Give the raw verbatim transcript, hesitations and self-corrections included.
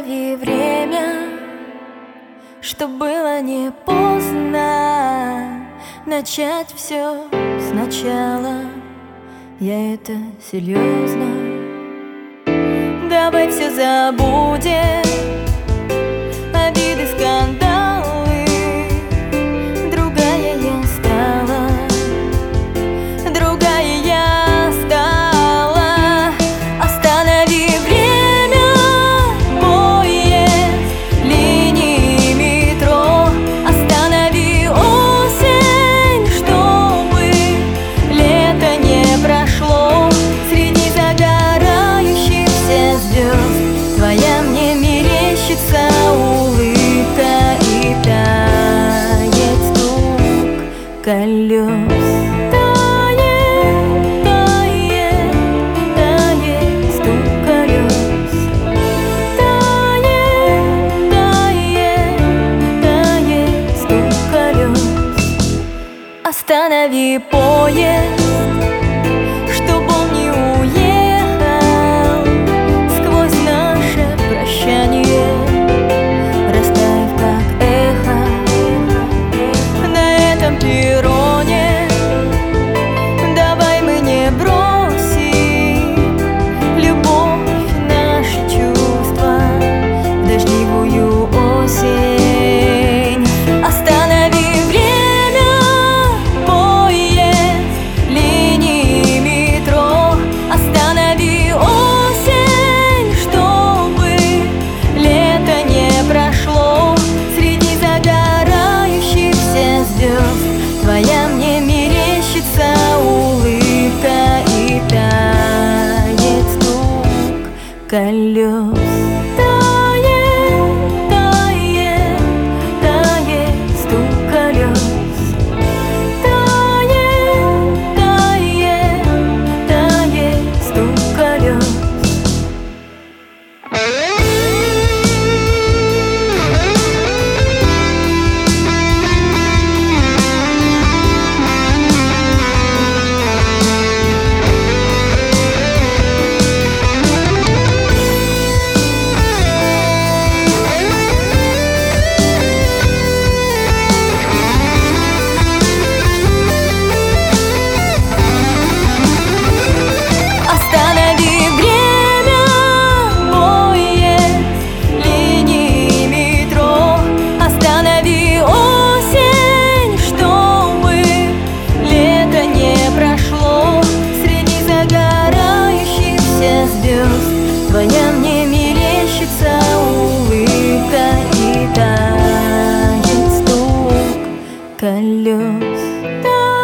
Останови время, чтоб было не поздно начать все сначала. Я это серьезно. Давай все забудем, обиды, скандалы. Другая я стала, другая я стала. Останови время, поезд, линии метро. Останови осень, чтобы лето не прошло. Среди загорающихся звезд твоя мне мерещится улыбка и тает стук колес. Тает, тает, тает стук колес. Тает, тает, тает стук колес. Останови поезд, чтоб он не уехал сквозь наше прощание, растаяв как эхо на этом перроне. Давай мы не бросим любовь, наши чувства в дождливую осень. Останови время, поезд, линии метро. Останови осень, чтобы лето не прошло. Среди загорающихся звезд твоя мне мерещится улыбка и тает стук колес. Тает, тает, тает стук колес. Тает, тает, тает стук колес. Останови время, поезд, линии метро. Останови осень, чтобы лето не прошло. Среди загорающихся звезд твоя мне мерещится улыбка и тает стук колес.